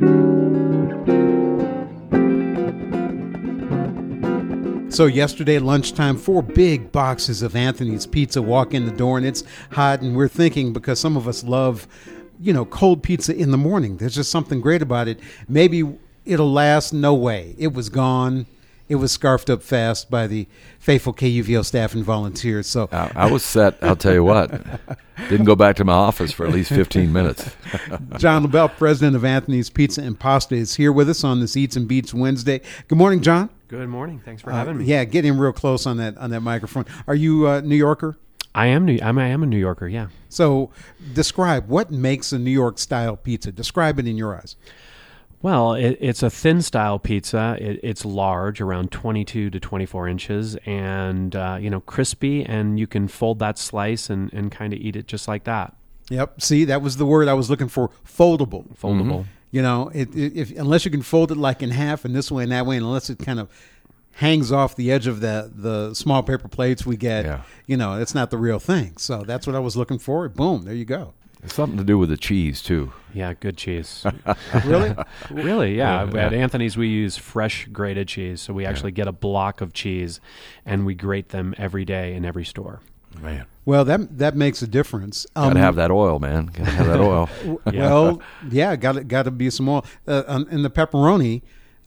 So yesterday at lunchtime, 4 big boxes of Anthony's Pizza walk in the door, and it's hot, and we're thinking, because some of us love, cold pizza in the morning. There's just something great about it. Maybe it'll last. No way. It was gone. It was scarfed up fast by the faithful KUVO staff and volunteers. So I was set, I'll tell you what. Didn't go back to my office for at least 15 minutes. John LaBelle, president of Anthony's Pizza and Pasta, is here with us on this Eats and Beats Wednesday. Good morning, John. Good morning. Thanks for having me. Yeah, get in real close on that microphone. Are you a New Yorker? I am a New Yorker, yeah. So describe what makes a New York style pizza. Describe it in your eyes. Well, it's a thin style pizza. It's large, around 22 to 24 inches, and crispy, and you can fold that slice and kind of eat it just like that. Yep. See, that was the word I was looking for. Foldable. Foldable. Mm-hmm. Unless you can fold it like in half and this way and that way, and unless it kind of hangs off the edge of the small paper plates we get, it's not the real thing. So that's what I was looking for. Boom, there you go. It's something to do with the cheese, too. Yeah, good cheese. Really? Really, yeah. At Anthony's, we use fresh grated cheese. So we actually get a block of cheese, and we grate them every day in every store. Man. Well, that makes a difference. Gotta have that oil, man. Gotta have that oil. Well, yeah, got to be some oil. In the pepperoni,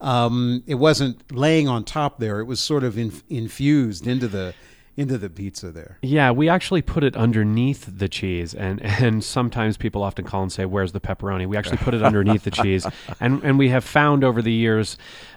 it wasn't laying on top there. It was sort of infused into the pizza there. Yeah, we actually put it underneath the cheese, and sometimes people often call and say, "Where's the pepperoni?" We actually put it underneath the cheese, and we have found over the years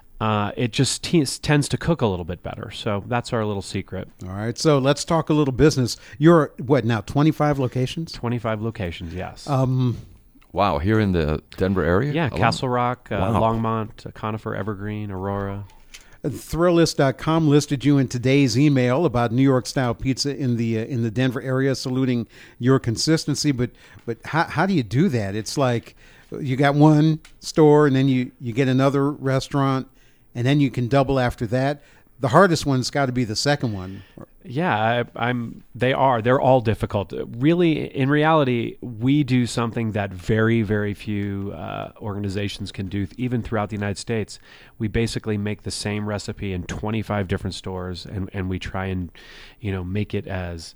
it just tends to cook a little bit better. So that's our little secret. All right, so let's talk a little business. You're what now? 25 locations? 25 locations, yes. Wow, here in the Denver area? Yeah, Castle Rock, Wow. Longmont, Conifer, Evergreen, Aurora. Thrillist.com listed you in today's email about New York style pizza in the Denver area, saluting your consistency. But how do you do that? It's like you got one store and then you get another restaurant and then you can double after that. The hardest one's got to be the second one. Yeah, they're all difficult. Really, in reality, we do something that very, very few organizations can do, even throughout the United States. We basically make the same recipe in 25 different stores, and we try and, make it as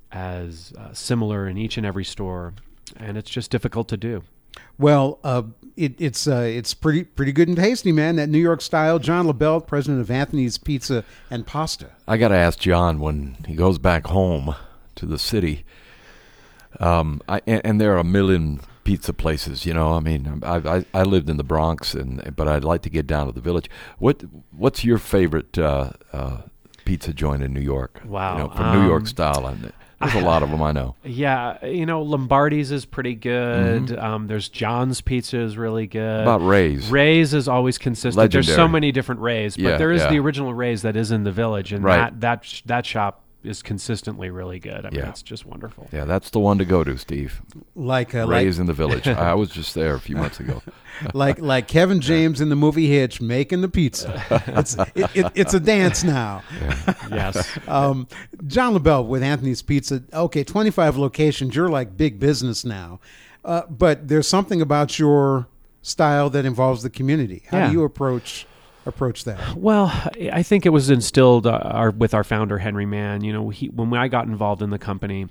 similar in each and every store, and it's just difficult to do. Well, it's pretty good and tasty, man. That New York style. John LaBelle, president of Anthony's Pizza and Pasta. I got to ask John when he goes back home to the city. And there are a million pizza places. I mean, I lived in the Bronx, but I'd like to get down to the Village. What's your favorite pizza joint in New York? Wow, from New York style. There's a lot of them, I know. Yeah, Lombardi's is pretty good. Mm-hmm. There's John's Pizza is really good. About Ray's. Ray's is always consistent. Legendary. There's so many different Ray's, but there is yeah. the original Ray's that is in the Village, and right. that shop is consistently really good. I mean, it's just wonderful. Yeah, that's the one to go to, Steve. Ray's in the Village. I was just there a few months ago. like Kevin James in the movie Hitch making the pizza. It's a dance now. Yeah. Yes. John LaBelle with Anthony's Pizza. Okay, 25 locations. You're like big business now. But there's something about your style that involves the community. How do you approach that? Well, I think it was instilled with our founder, Henry Mann. When I got involved in the company,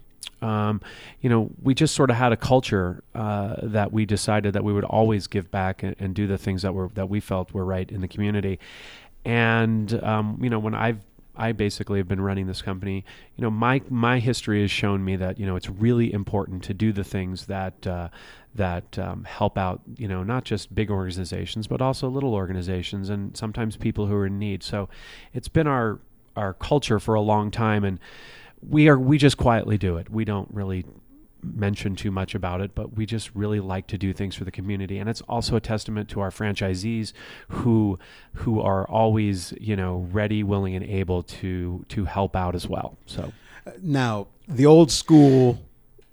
we just sort of had a culture that we decided that we would always give back and do the things that we felt were right in the community. And when I basically have been running this company, my history has shown me that it's really important to do the things that help out, not just big organizations, but also little organizations and sometimes people who are in need. So it's been our culture for a long time, and we just quietly do it. We don't really mention too much about it, but we just really like to do things for the community. And it's also a testament to our franchisees who are always, ready, willing, and able to help out as well. So now the old school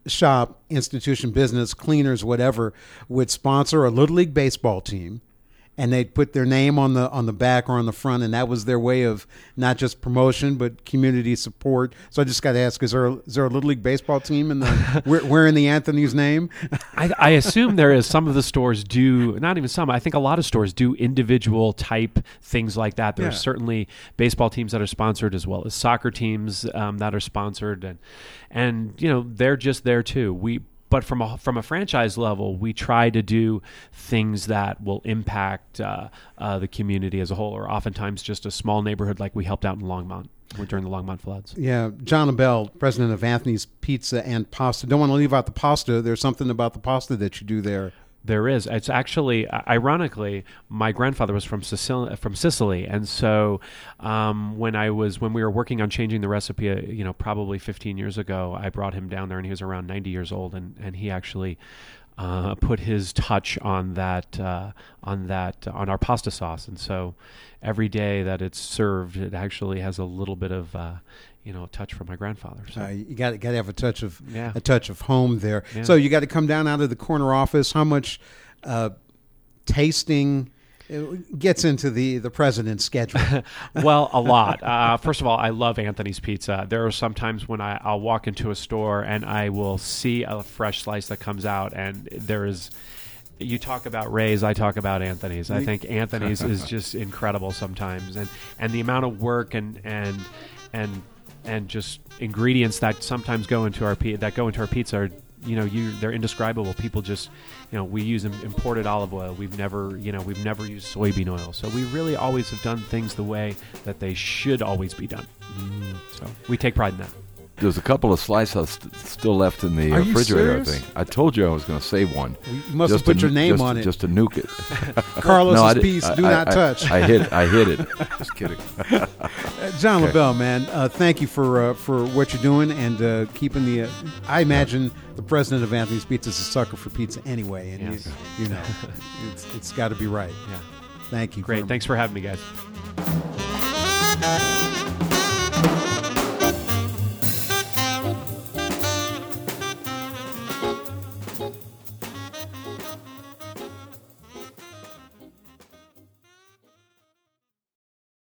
shop, institution, business, cleaners, whatever, would sponsor a Little League baseball team and they'd put their name on the back or on the front, and that was their way of not just promotion but community support. So I just got to ask: is there a Little League baseball team in the wearing the Anthony's name? I assume there is. Some of the stores do, not even some. I think a lot of stores do individual type things like that. There are certainly baseball teams that are sponsored, as well as soccer teams that are sponsored, and they're just there too. But from a franchise level, we try to do things that will impact the community as a whole, or oftentimes just a small neighborhood, like we helped out in Longmont during the Longmont floods. Yeah, John LaBelle, president of Anthony's Pizza and Pasta. Don't want to leave out the pasta. There's something about the pasta that you do there. There is. It's actually, ironically, my grandfather was from Sicily, and so when we were working on changing the recipe, probably 15 years ago, I brought him down there, and he was around 90 years old, and he actually put his touch on on our pasta sauce, and so every day that it's served, it actually has a little bit of a touch from my grandfather. So. You got to have a touch of home there. Yeah. So you got to come down out of the corner office. How much tasting gets into the president's schedule? Well, a lot. First of all, I love Anthony's Pizza. There are some times when I'll walk into a store and I will see a fresh slice that comes out, and there is. You talk about Ray's, I talk about Anthony's. I think Anthony's is just incredible sometimes, and the amount of work and just ingredients that sometimes go into our pizza are, they're indescribable. People just, we use imported olive oil. We've never used soybean oil. So we really always have done things the way that they should always be done. So we take pride in that. There's a couple of slices still left in the Are you refrigerator, serious? I think. I told you I was going to save one. You must have put your name on it. Just to nuke it. Carlos's piece, do not touch. I hit it. Just kidding. John LaBelle, man, thank you for what you're doing and keeping the. I imagine the president of Anthony's Pizza is a sucker for pizza anyway, and Yes. it's got to be right. Yeah. Thank you. Great. Thanks for having me, guys.